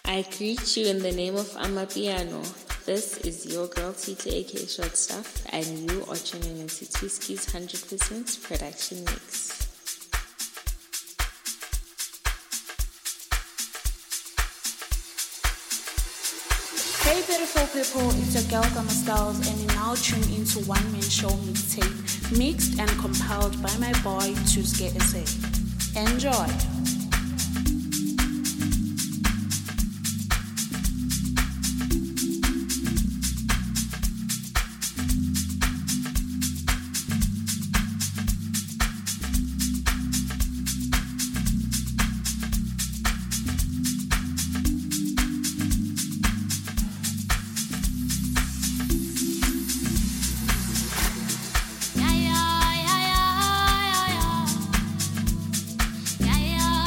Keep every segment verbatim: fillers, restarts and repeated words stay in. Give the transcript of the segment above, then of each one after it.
I greet you in the name of Amapiano. This is your girl Tita aka Short Stuff, and you are tuning into Twiski's one hundred percent production mix. Hey beautiful people, it's your girl Gama Styles, and you now tune into One Man Show Mixtape, mixed and compiled by my boy Tuske S A. Enjoy! Yeah, yeah, yeah, yeah, yeah, yeah.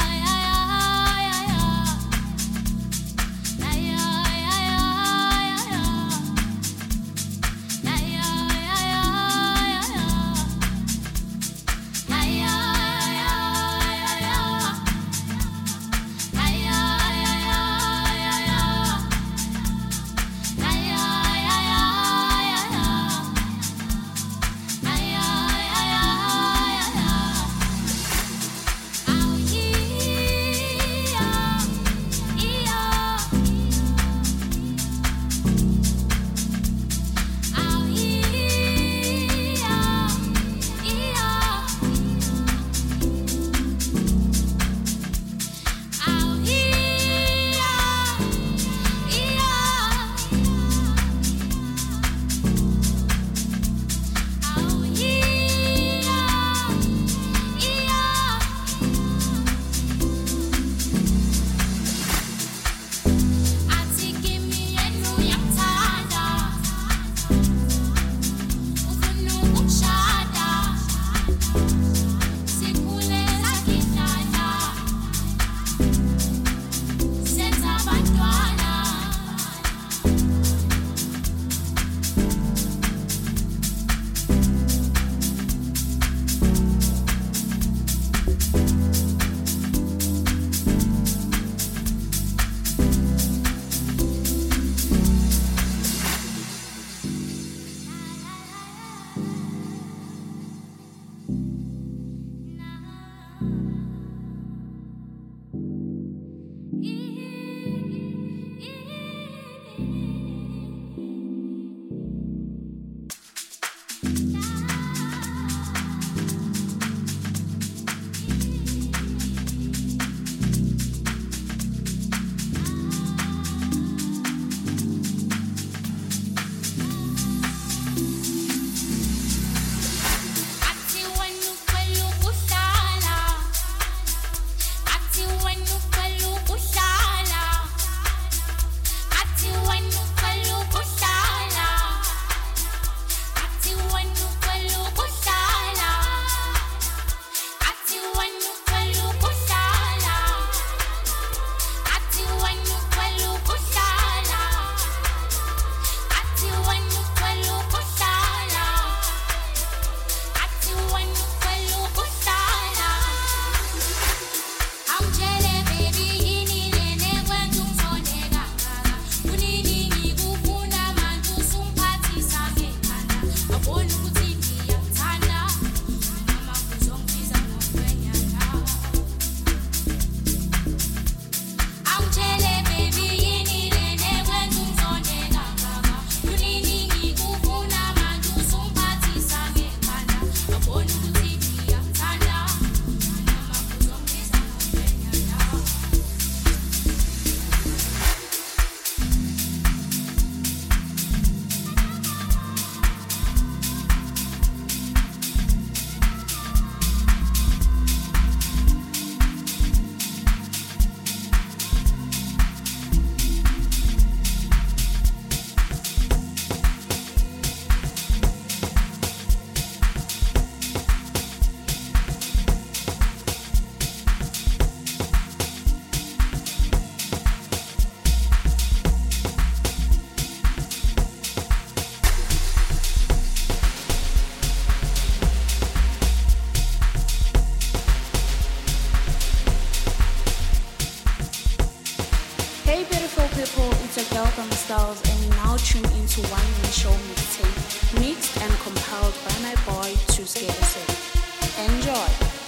people, it's your girl Gamma Styles, and you now tune into One Man Show Mixtape, mixed and compiled by my boy Tuske S A. Enjoy.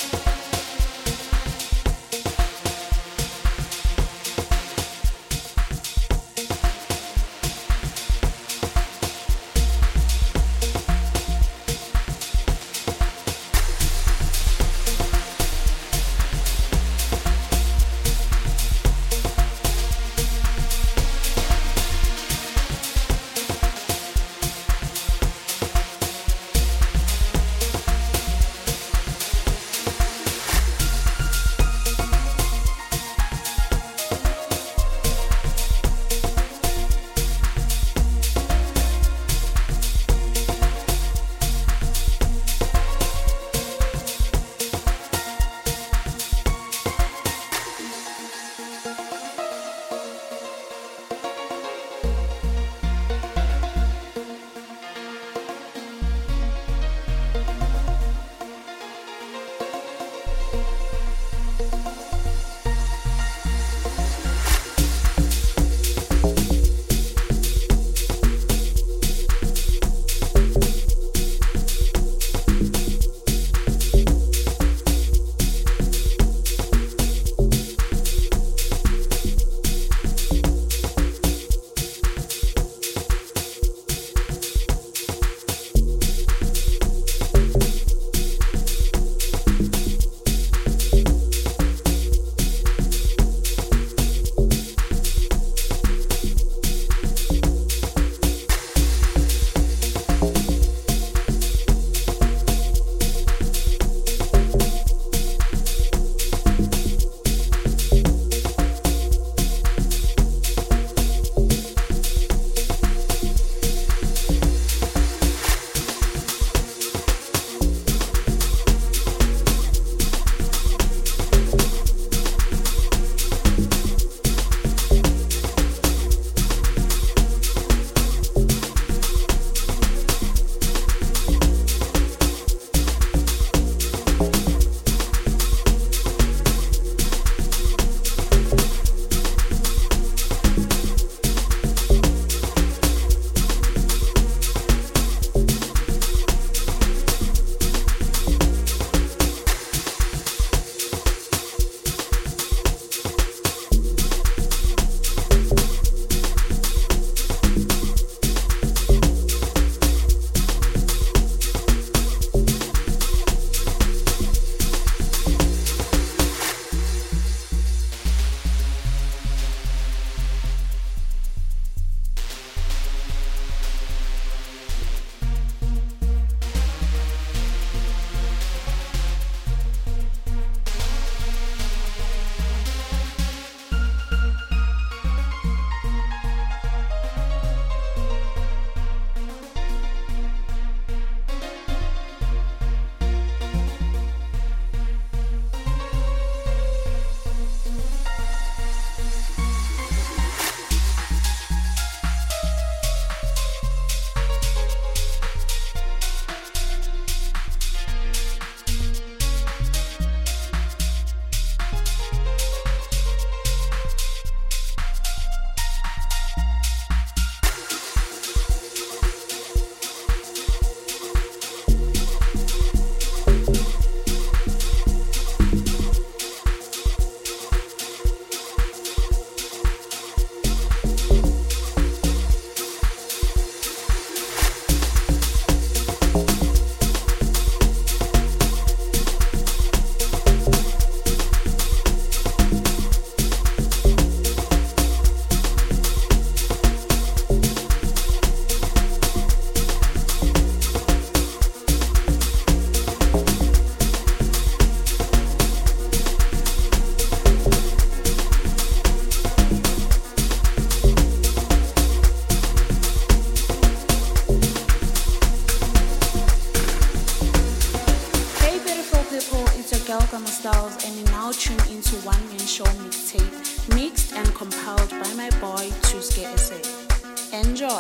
Gamma Styles, and you now tune into One Man Show Mixtape, mixed and compiled by my boy Tuske S A. Enjoy.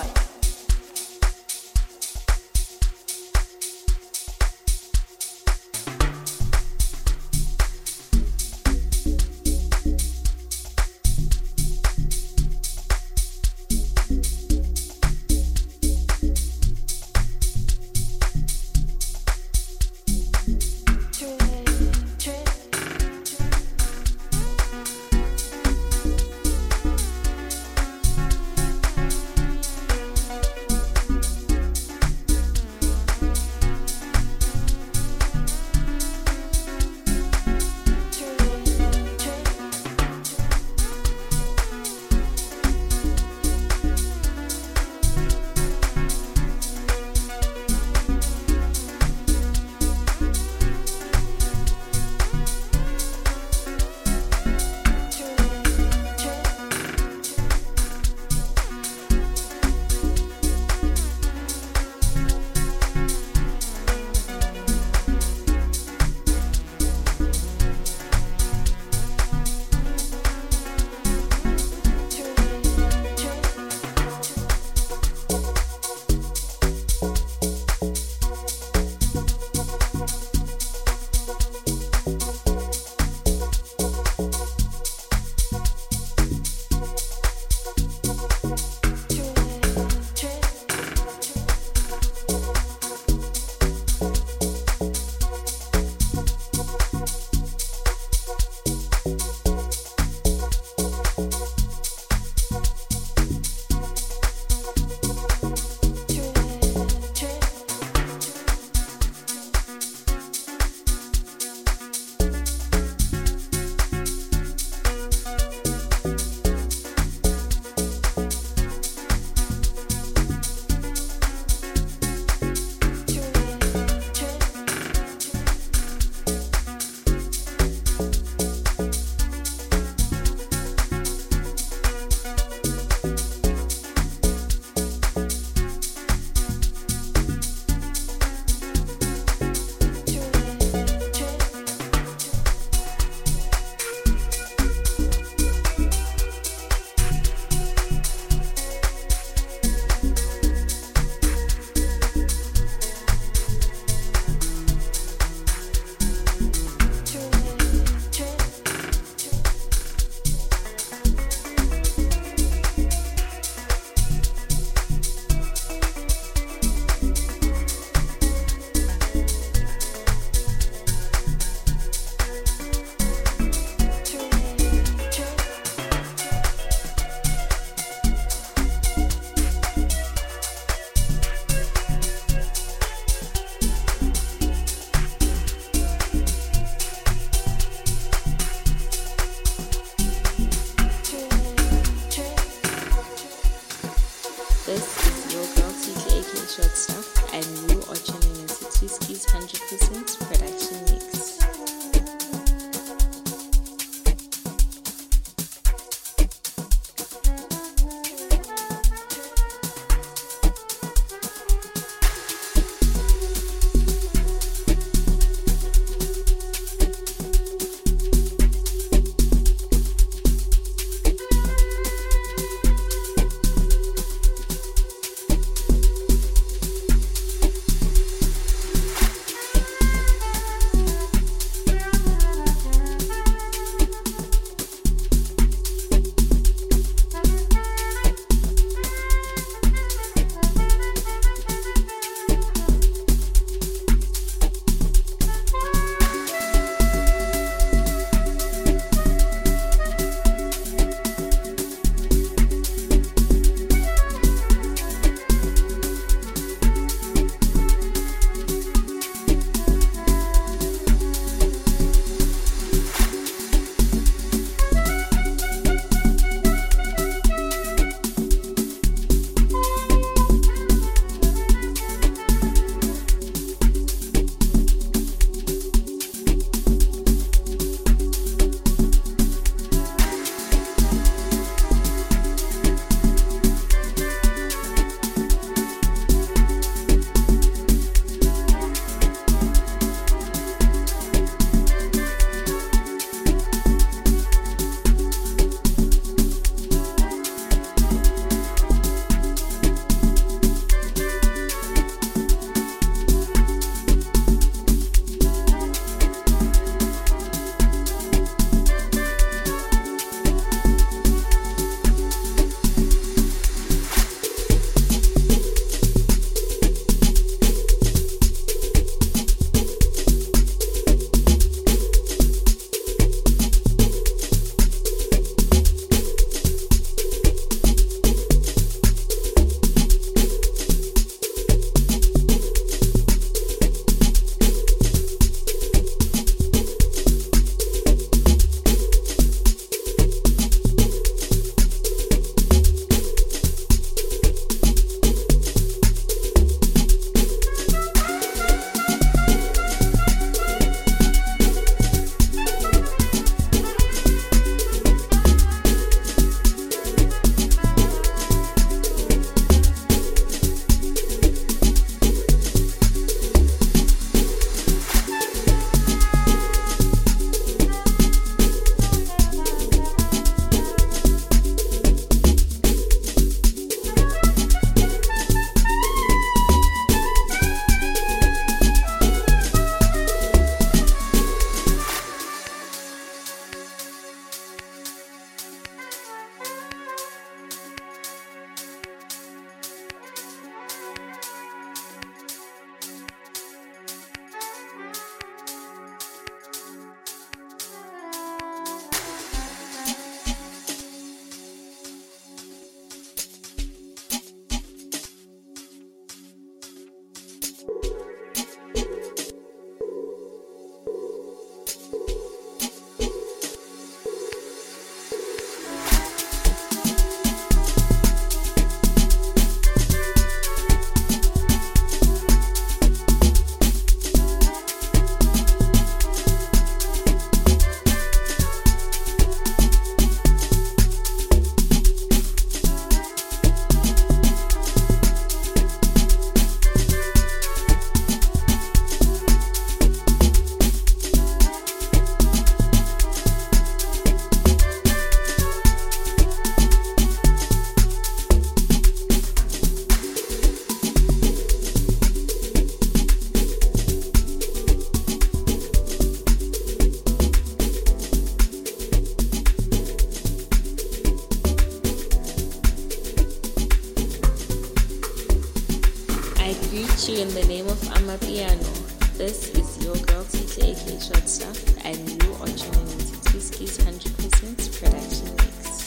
This is your girl T K A K Short Stuff, and you are tuning into Twiski's one hundred percent production mix. You in the name of Amapiano. This is your girl T K A K Short Stuff, and you are tuning into Twiski's one hundred percent production mix.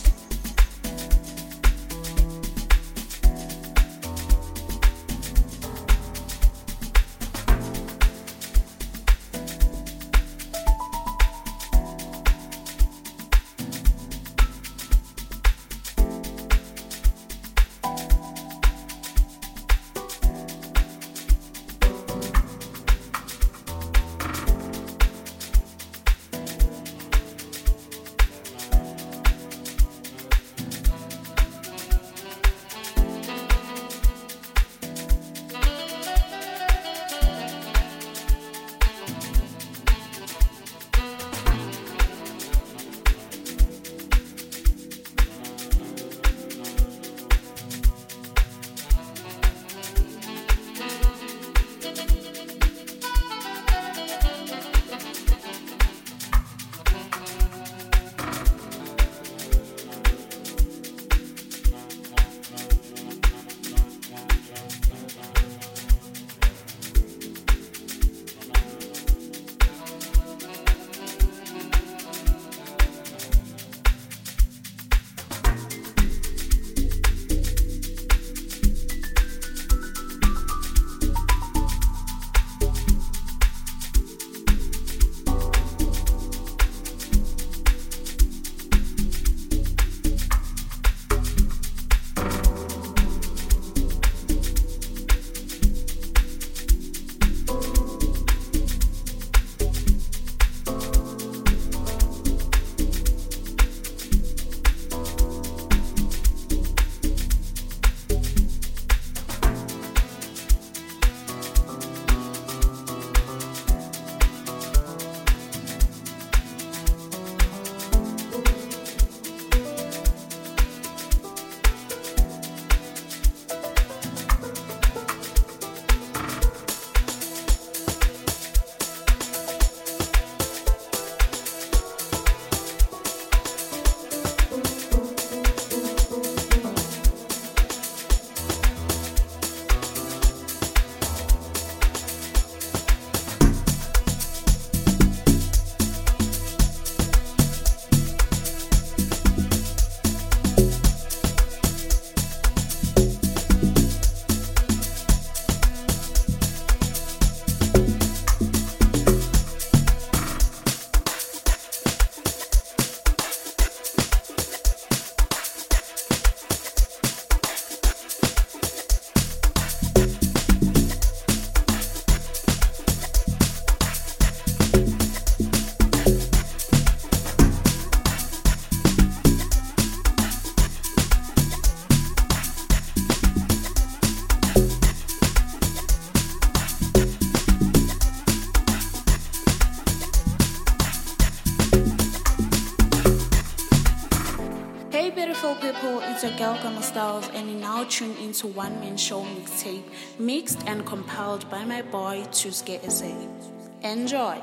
Hey beautiful people, it's your girl Gamma Styles and you now tune into One Man Show Mixtape, mixed and compiled by my boy Tuske S A. Enjoy!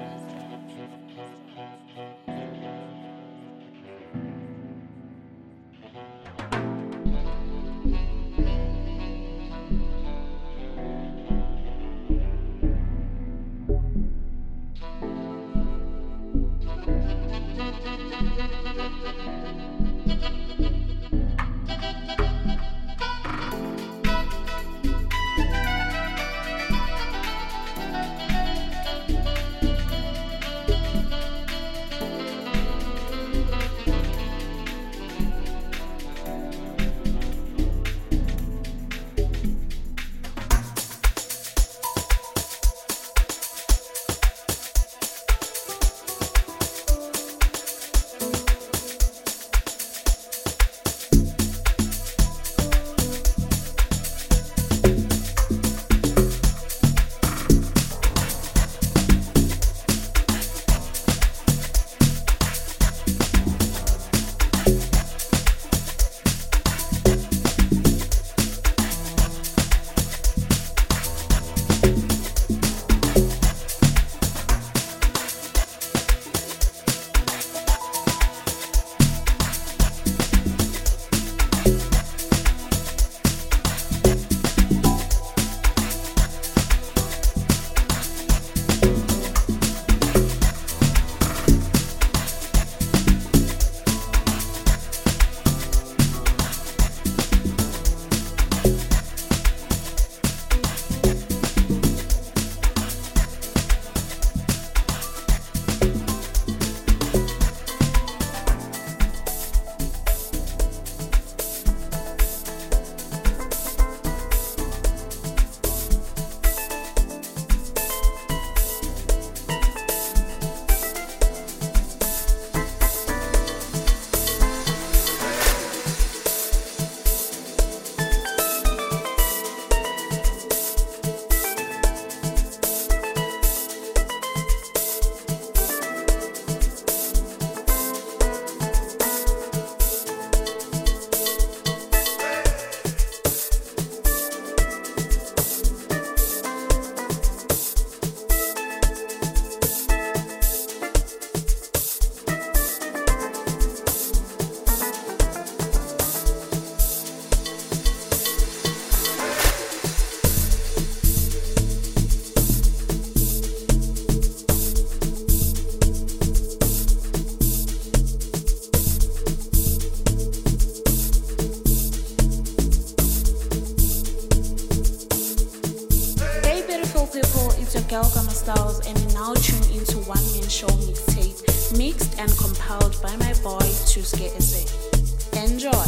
Girl Gamma Styles and you now tune into One Man Show Mixtape, mixed and compiled by my boy Tuske S A. Enjoy!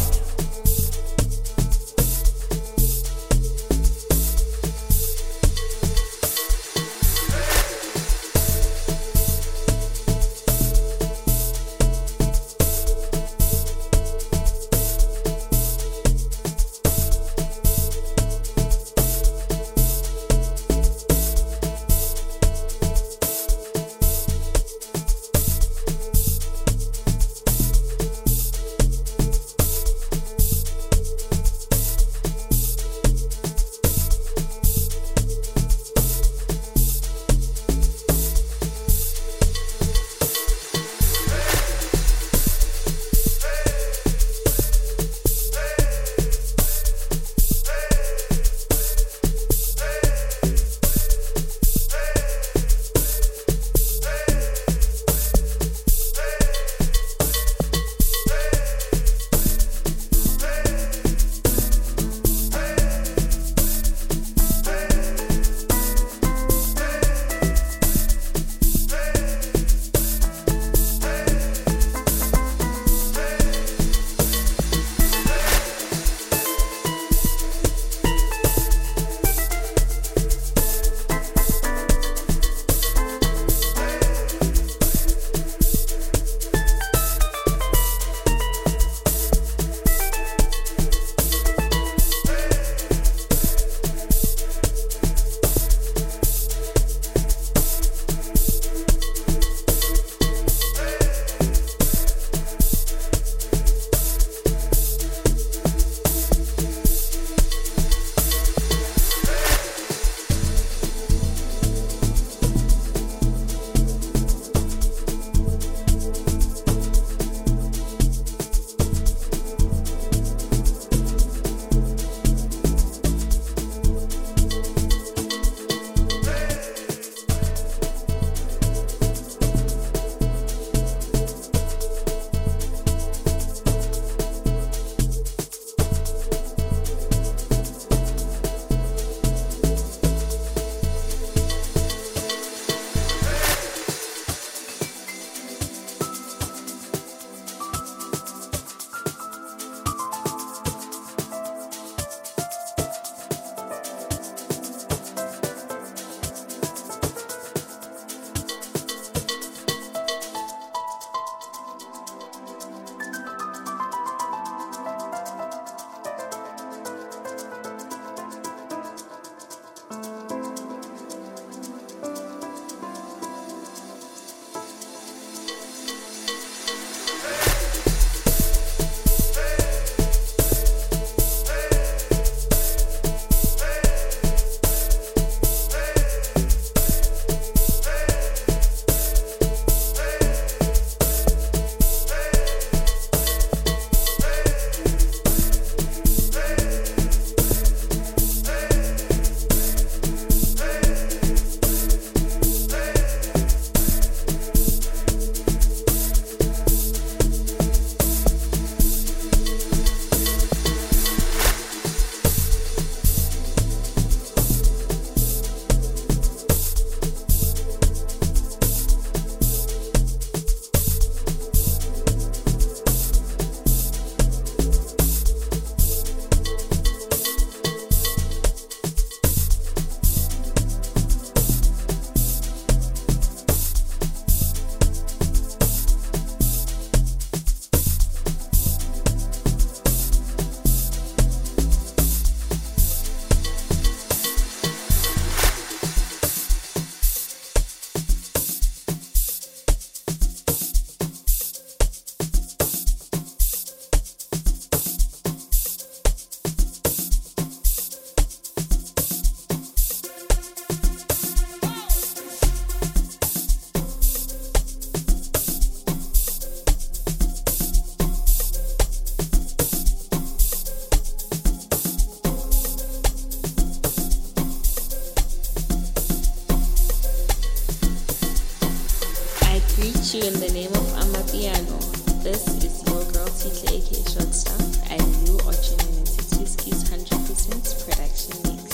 you in the name of Amapiano. This is your girl T K, aka Short Stuff, and you are tuning into Tuski's one hundred percent production mix.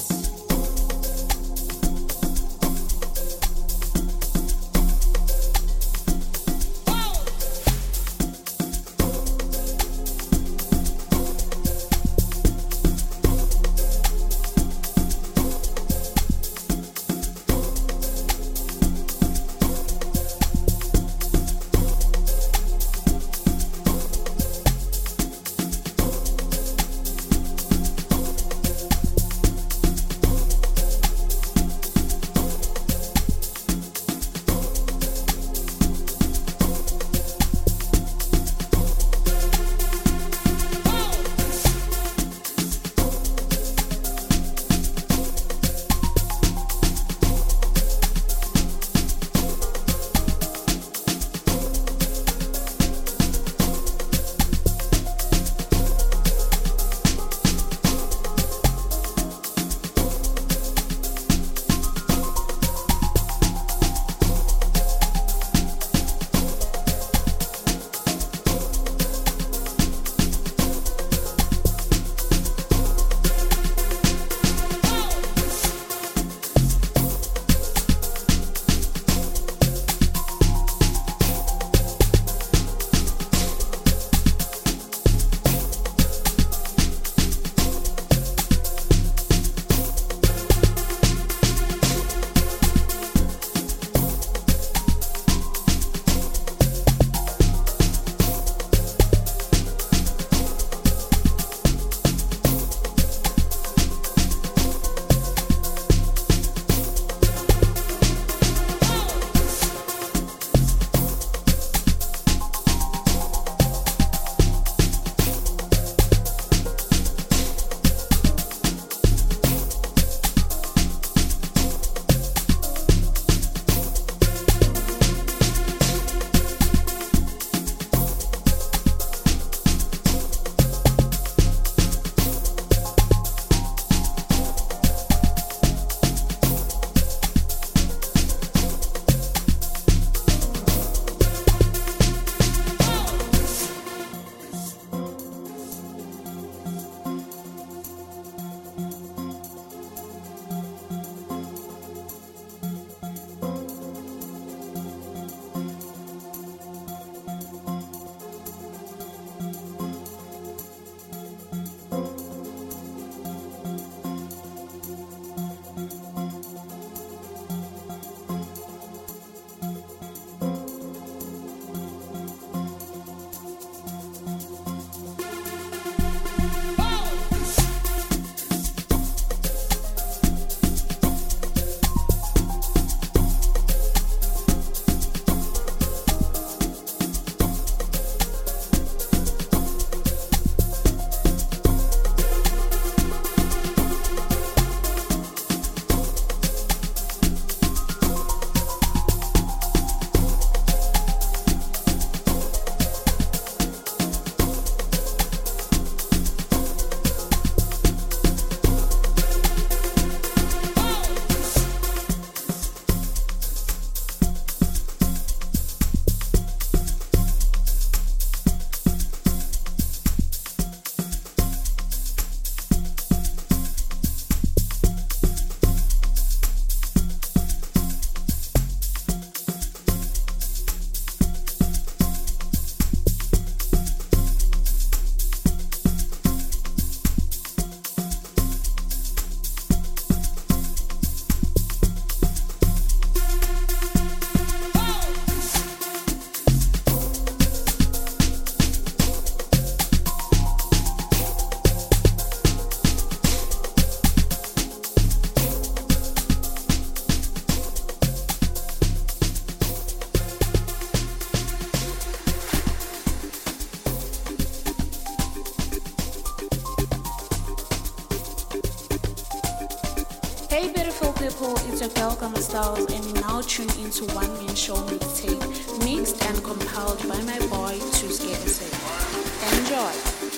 Hey beautiful people, it's your girl Gamma Styles and you now tune into One Man Show Mixtape, mixed and compiled by my boy Tuske S A. Enjoy!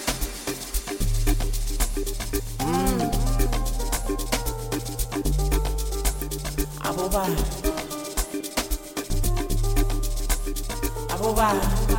Mm. Aboba aboba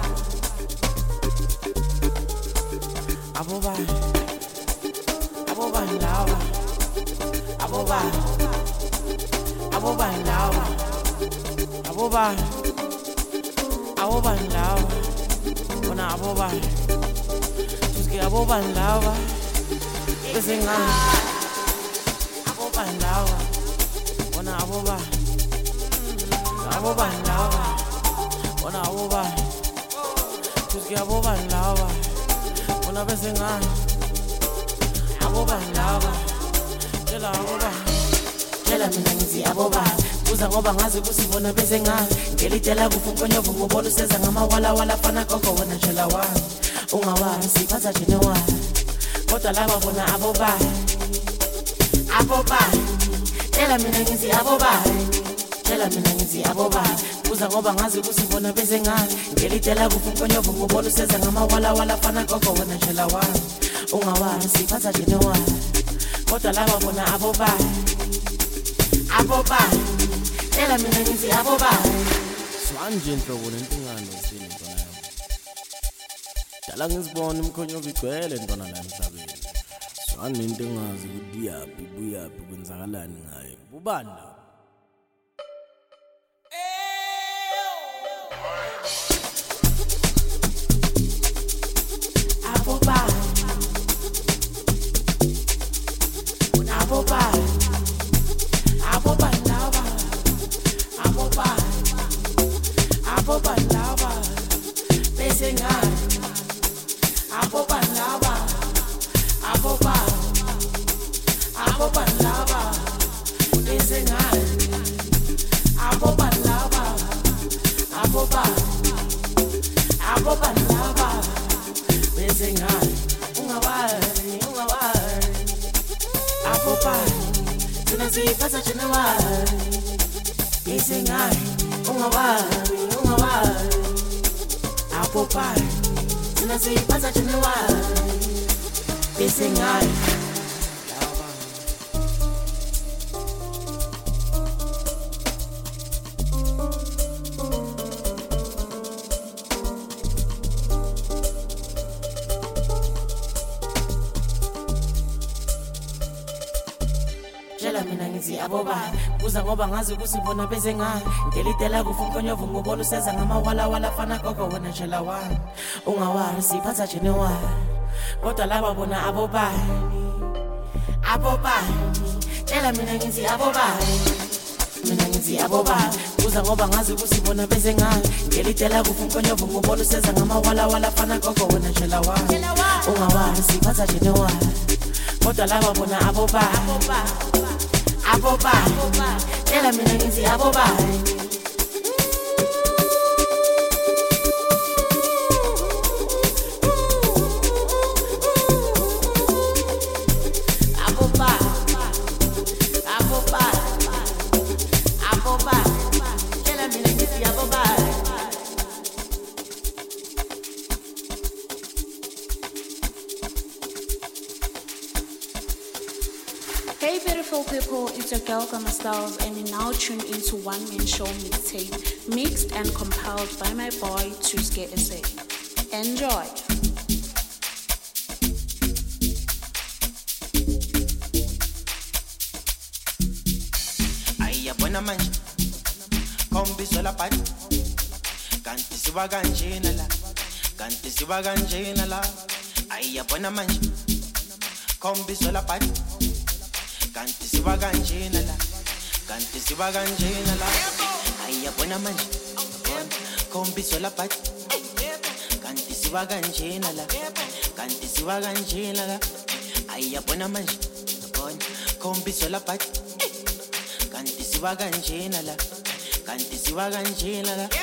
aboba aboba lawa aboba aboba lawa aboba aboba lawa bona aboba tuske aboba lawa bese nga aboba lawa bona aboba aboba lawa bona aboba tuske aboba lawa bona bese nga aboba lawa tshela aboba tshela mina ngithi aboba uza ngoba ngazi kusibona bese nga ngelitela kufunkonyo vungubona useza ngamawala wala fana gogo wona tshela wa ungawazi siphatha jene wa kodwa laba bona aboba aboba tshela mina ngithi aboba tshela mina ngithi aboba uza ngoba ngazi kusibona bese nga ngelitela kufunkonyo vungubona useza ngamawala wala fana gogo wona tshela wa ungawazi siphatha jene wa kodwa laba bona aboba aboba tshela mina ngithi aboba swanje inhlobo lentingane sini ntwana yami dala ngizibona imkhonyovu igcwele ntwana la emhlabeni swanje into engazi ukuthi yaphi buyaphi kwenzakalani ngayo bubani la aboba aboba aboba lawa aboba aboba lawa bese nga aboba lawa aboba aboba lawa bese nga aboba lawa aboba aboba lawa bese nga ungawazi ungawazi aboba Tuna sipasa chene wari Bese ngai Ungawari, ungawari Apopai Tuna sipasa chene wari Bese ngai mina ngithi aboba uza ngoba ngazi kusibona bese nga ngelitela kufunkonyo vungubona useza ngamawala wala fana gogo wona tshela wa ungawari siphatha jene wa kodwa laba bona aboba aboba tshela mina ngithi aboba mina ngithi aboba uza ngoba ngazi kusibona bese nga ngelitela kufunkonyo vungubona useza ngamawala wala fana gogo wona tshela wa ungawari siphatha jene wa kodwa laba bona aboba aboba aboba tshela mina ngithi aboba aboba aboba aboba tshela mina ngithi aboba Hey beautiful people, it's your girl Gamma Styles and you're now tuned into One Man Show Mixtape, mixed and compiled by my boy Tuske S A. Enjoy! Ayabona manje, kombiso la pati, kanti siba kanjena la, kanti siba kanjena la. Ayabona manje, kombiso la pati. Kanti siba kanjena la Kanti siba kanjena la Ayabona manje Kombiso la pati Kanti siba kanjena la Kanti siba kanjena la Ayabona manje Kombiso la pati Kanti siba kanjena la Kanti siba kanjena la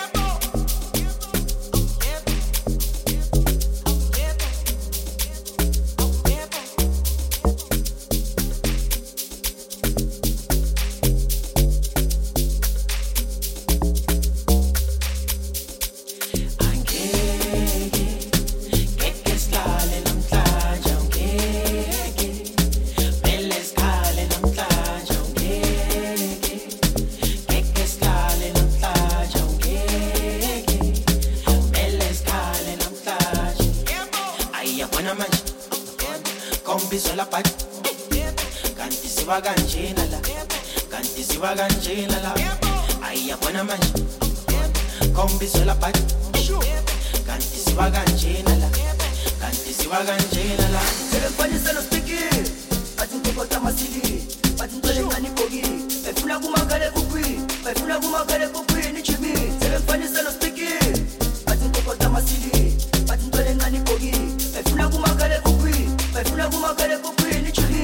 ayabona manje kombiso la party kanti siba kanjena la kanti siba kanjena la ayabona manje kombiso la party kanti siba kanjena la kanti siba kanjena la selefanyisa no sticky bathi ngokota masili bathi ngicela ngani bogi efuna kumakale kuphi efuna kumakale kuphi ni chimi selefanyisa no sticky bathi ngokota masili bathi ngicela ngani bogi efuna kumakale kuphi efuna kumakale kuphi ni chimi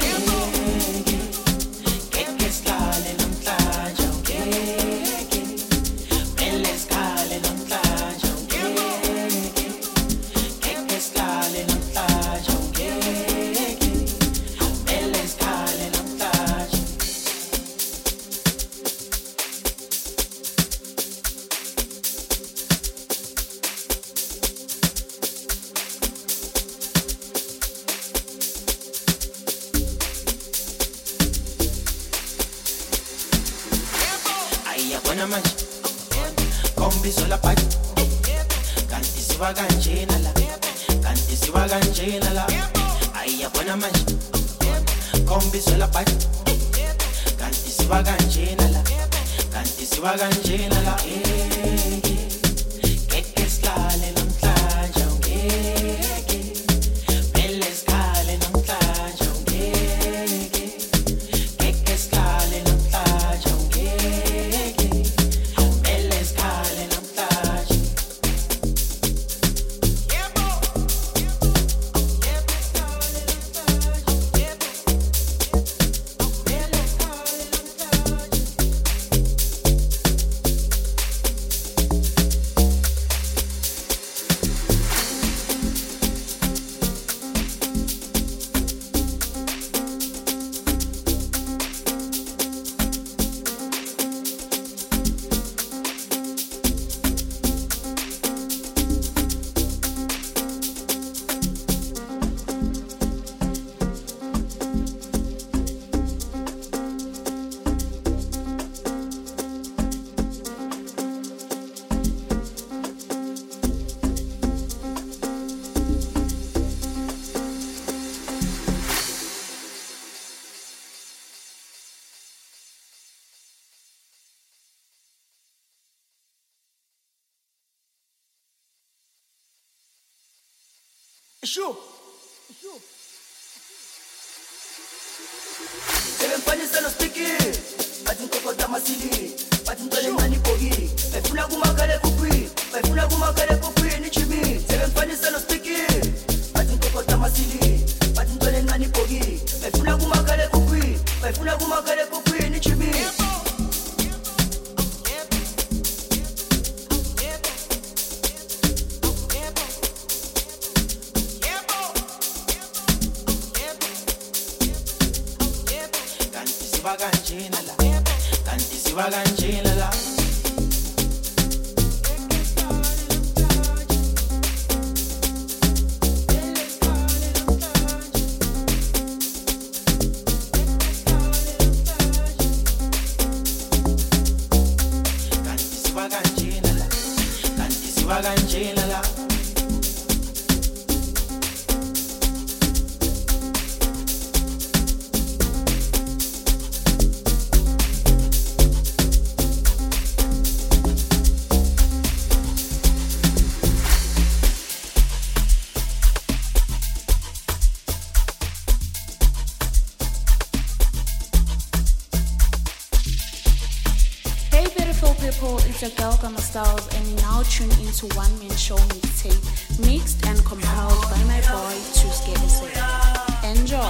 keke skale namhlanje ungeke mele skale namhlanje ungeke keke skale namhlanje ungeke mele skale namhlanje ayabona manje kombiso la party kanti siba kanjena la kanti siba kanjena la ayabona manje kombiso la party kanti siba kanjena la kanti siba kanjena la keke skale namhlanje ungeke mele skale namhlanje ungeke keke skale namhlanje ungeke mele skale namhlanje Shu. selefanyisa no sticky bathi ngokota masili bathi ngicela ngani bogi efuna kumakale kuphi efuna kumakale kuphi ni chimi selefanyisa no sticky bathi ngokota masili bathi ngicela ngani bogi efuna kumakale kuphi efuna kumakale kuphi ni chimi kanti siba kanjena la kanti siba kanjena la kanti siba kanjena la kanti siba kanjena la Hey beautiful people, it's your girl Gamma Styles and you now tune into One Man Show Mixtape, mixed and compiled by my boy Tuske S A. Enjoy.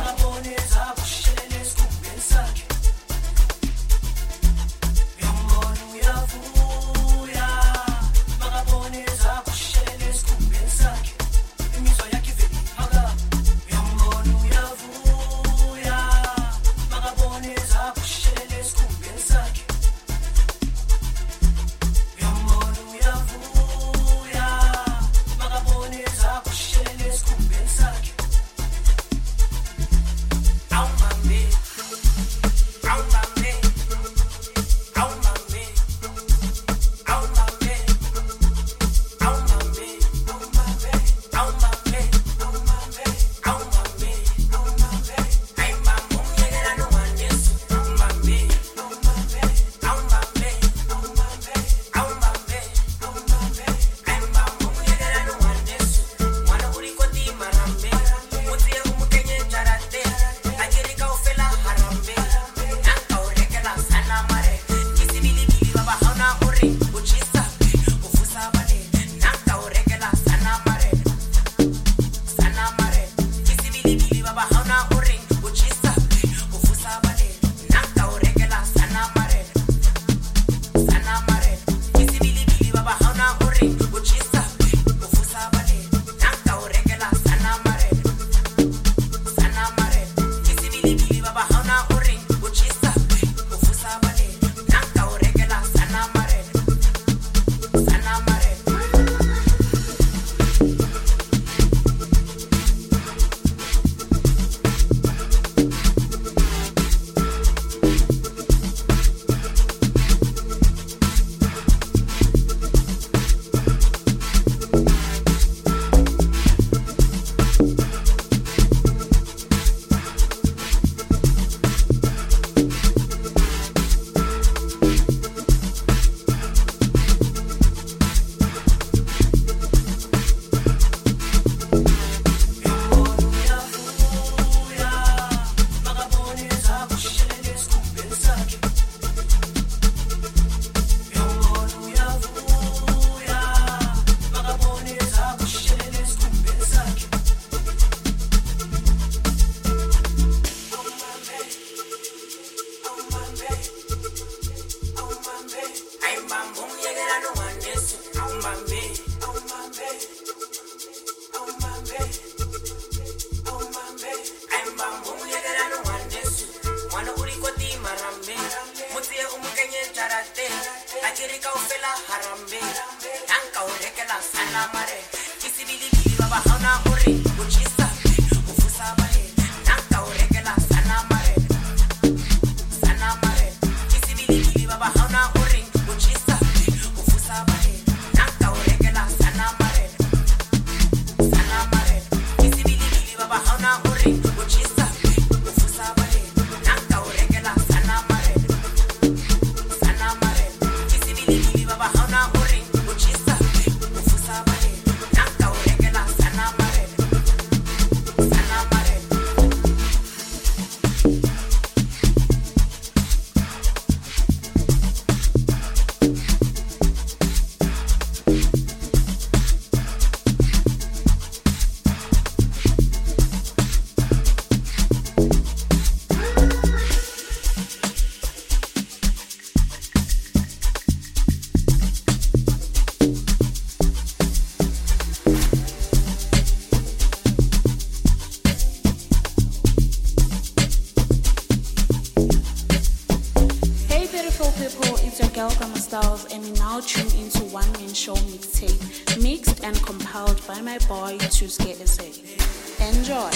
Sakhe And you now tune into One Man Show Mixtape, mixed and compiled by my boy Tuske S A. Enjoy.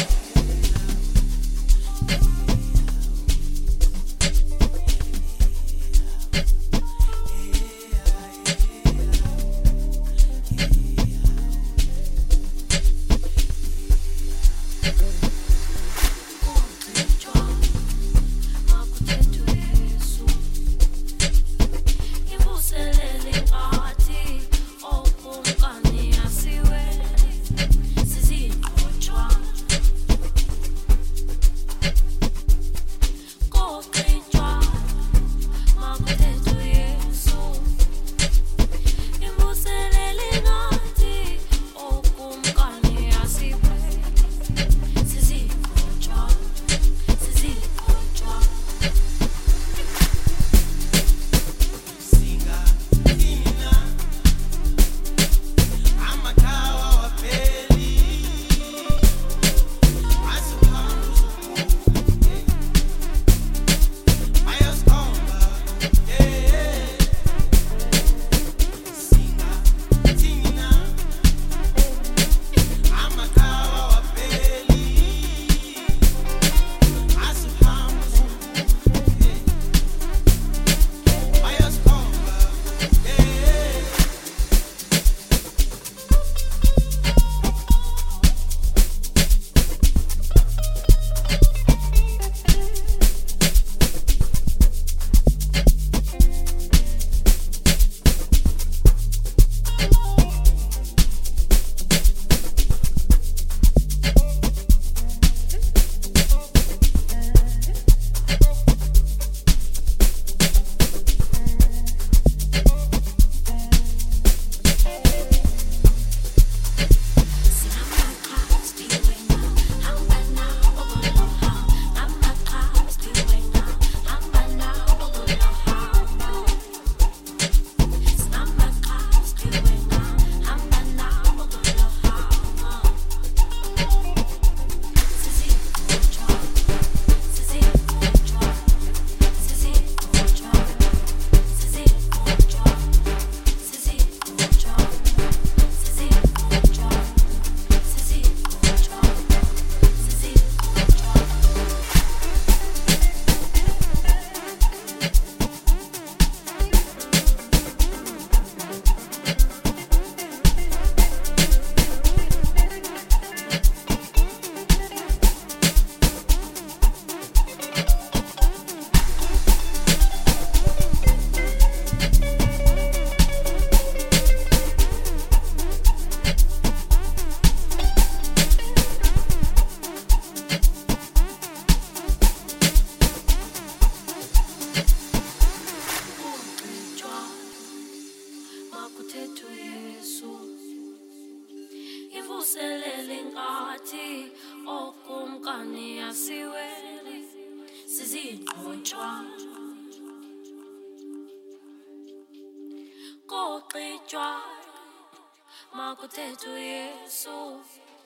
Makutetu Yesu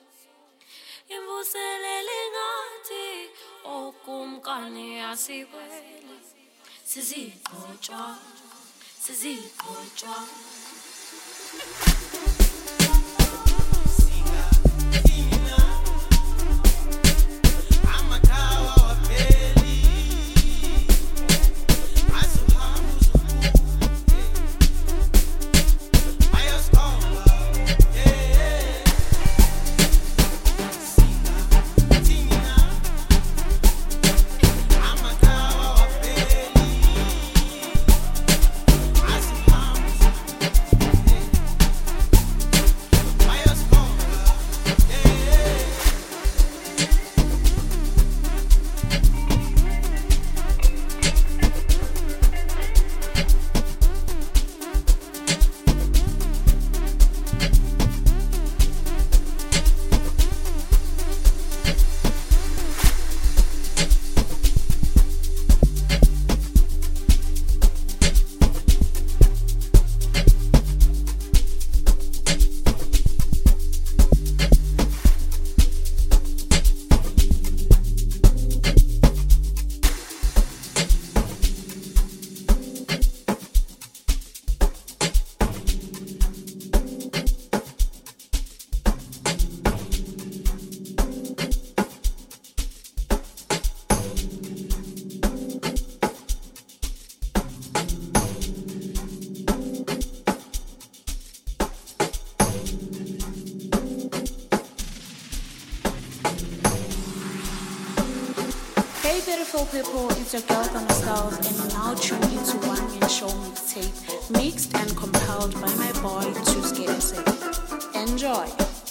imvuselele ngathi okumkani asiwele sizigqotshwa sizigqotshwa Singa, Hey beautiful people, it's your girl Tama Styles and you're now tuned into One Man Show Mixtape, mixed and compiled by my boy Tuske S A. Enjoy!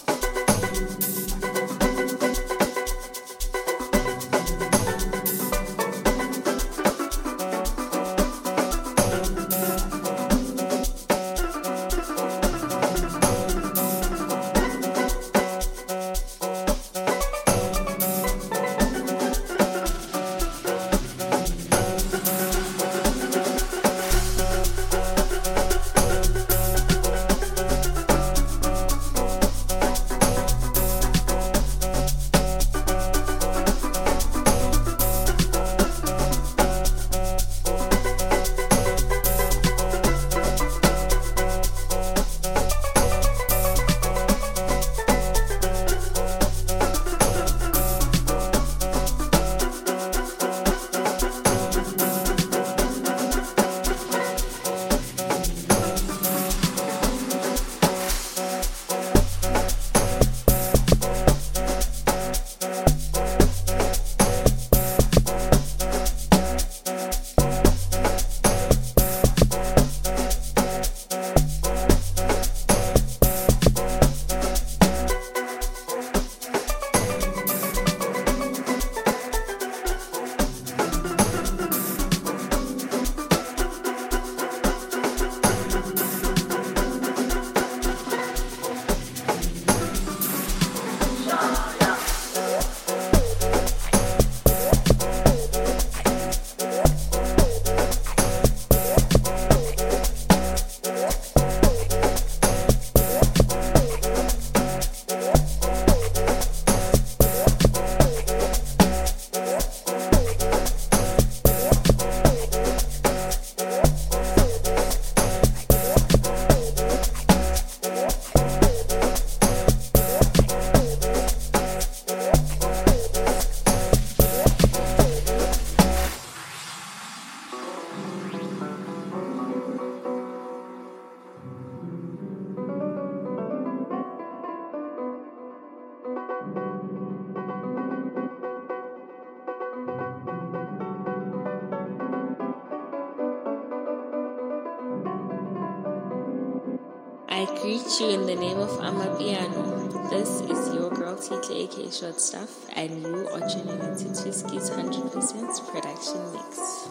I greet you in the name of Amapiano. This is your girl T K A K Short Stuff, and you are tuning into Tuski's one hundred percent production mix.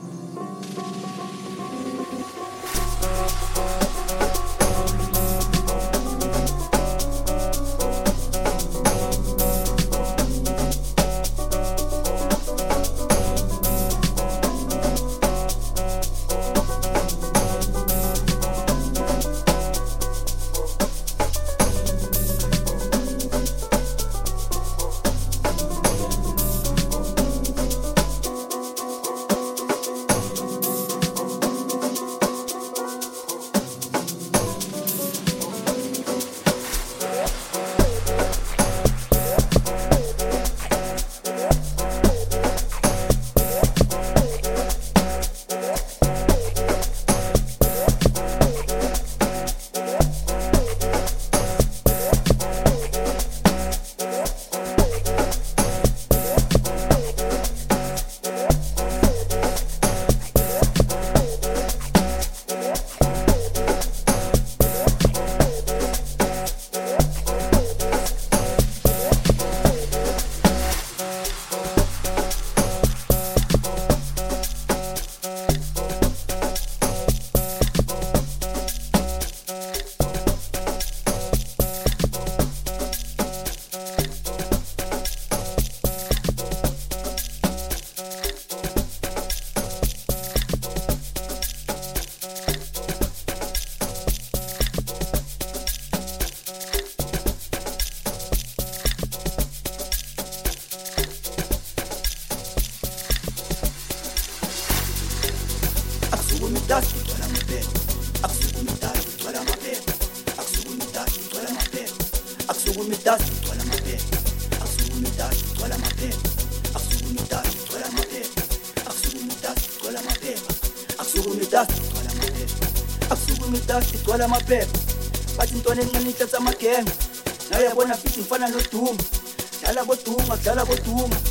Igcwala amaphepha bathi intwana encane ithatha amagenga nawe yabona fithi ngifana noduma dlala kodunga dlala kodunga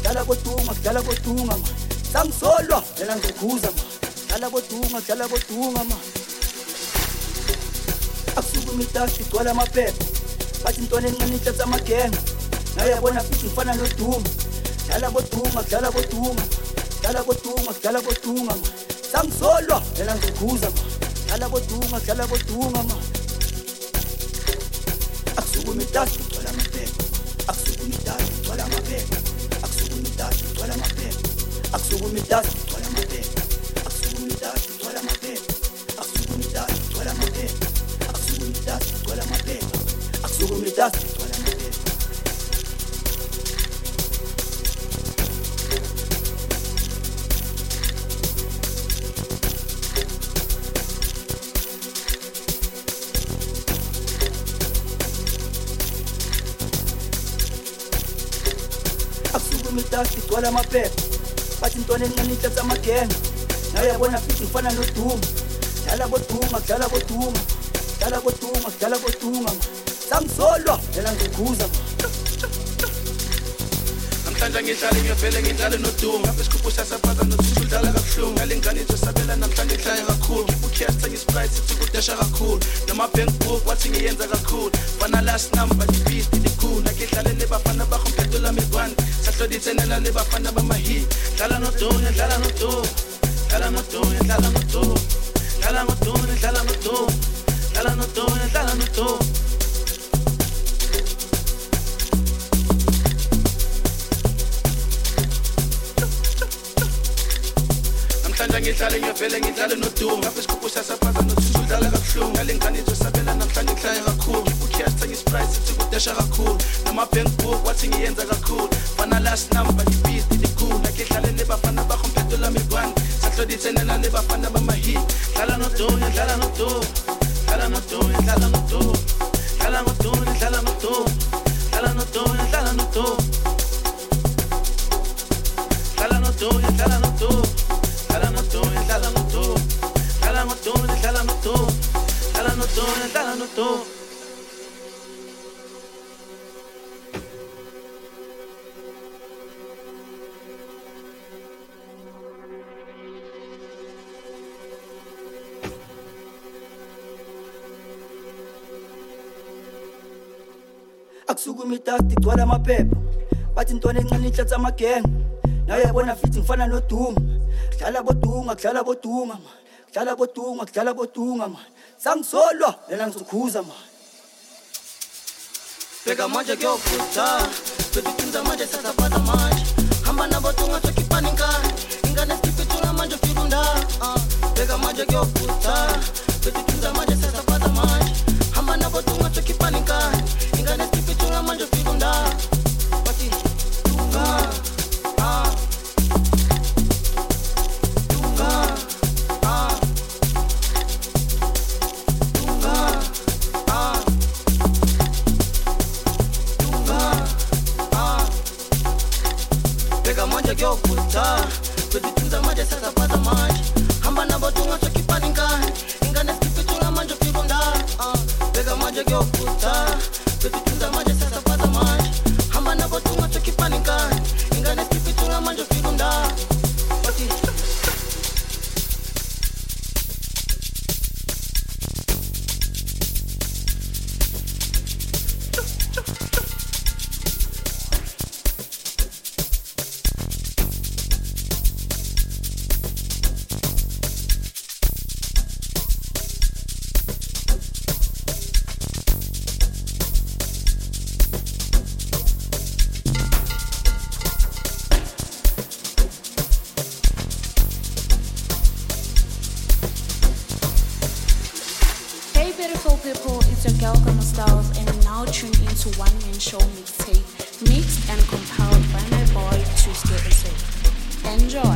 dala bodunga dala bodunga ma sangisolwa yena ngikhuza ma dala bodunga dala bodunga ma akusukumi tashi twala amaphepha bathi intwana encane ihlatha amagenga nayabona futhi ngifana noduma dala bodunga dala bodunga dala bodunga dala bodunga ma sangisolwa yena ngikhuza ma dala bodunga dala bodunga ma akusukumi tashi twala amaphepha akusukumi tashi twala amaphepha akusukumi tashi twala amaphepha akusukumi tashi twala amaphepha akusukumi tashi twala amaphepha akusukumi tashi twala amaphepha akusukumi tashi twala amaphepha akusukumi tashi twala amaphepha akusukumi tashi twala amaphepha bathi intwana encane ihlatha amagenga nayabona futhi ngifana noduma dala bodunga dala bodunga dala bodunga dala bodunga ma sangisolwa yena ngikhuza ma namhlanje ngihlale ngiyavele ngidlale noduma ngabe isigubhu sasaphaza nothushu udlala kabuhlungu ngale ngane izosabela namhlanje ngihlale kakhulu ukhiyasta ngisprite sithi kudesha kakhulu noma bank book wathi ngiyenza kakhulu fana last number beat likhulu nakidlale lebafana bakhompetho lamegwani sahloditsenela lebafana bamahit dlala noduma dlala noduma dlala noduma dlala noduma dlala noduma dlala noduma dlala noduma dlala noduma ngihlale ngiyavele ngidlale noduma ngabe isigubhu sasaphaza nothushu udlala kabuhlungu ngale ngane izosabela namhlanje ngihlale kakhulu ukhiyasta ngisprite sithi kudesha kakhulu noma bank book wathi ngiyenza kakhulu fana last number beat likhulu nakidlale lebafana bakhompetho lamegwani sahloditsenela lebafana bamahit dlala noduma dlala noduma dlala noduma dlala noduma dlala noduma dlala noduma dlala noduma dlala noduma dlala noduma dlala noduma dlala noduma dlala noduma dlala noduma dlala noduma dlala noduma dlala noduma akusukumi tashi twala amaphepha bathi intwana encane ihlatha amagenga nayabona futhi ngifana noduma dlala bodunga dlala bodunga ma dlala bodunga dlala bodunga ma sangisolwa yena ngizokhuza ma bheka manje kuyovutha bezicinza manje sasaphaza manje hamba nabodunga sokhipana ingane ingane siphithula manje ufika undala bheka manje kuyovutha bezicinza manje sasaphaza manje hamba nabodunga sokhipana ingane ingane siphithula manje ufika undala bathi dunga ah dunga ah dunga ah dunga ah bheka manje kuyovutha bezicinza manje sasaphaza manje hamba nabodunga sokhipana ingane ingane siphithula manje ufika undala bheka manje kuyovutha bezicinza manje sasaphaza manje hamba nabodunga sokhipana ingane ingane siphithula manje ufika undala bathi beautiful people, it's your girl Gama Styles, and you're now tuned into One Man Show Mixtape, mixed and compiled by my boy Tuesday S A. Enjoy.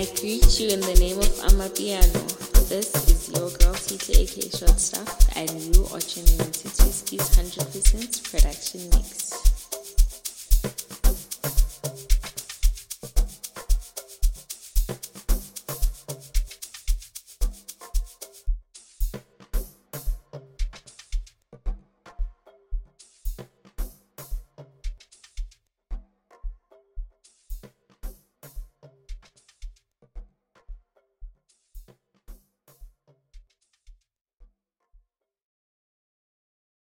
I greet you in the name of Amapiano. This is your girl T K A K Short Stuff, and you are tuning into Twiski's one hundred percent production mix.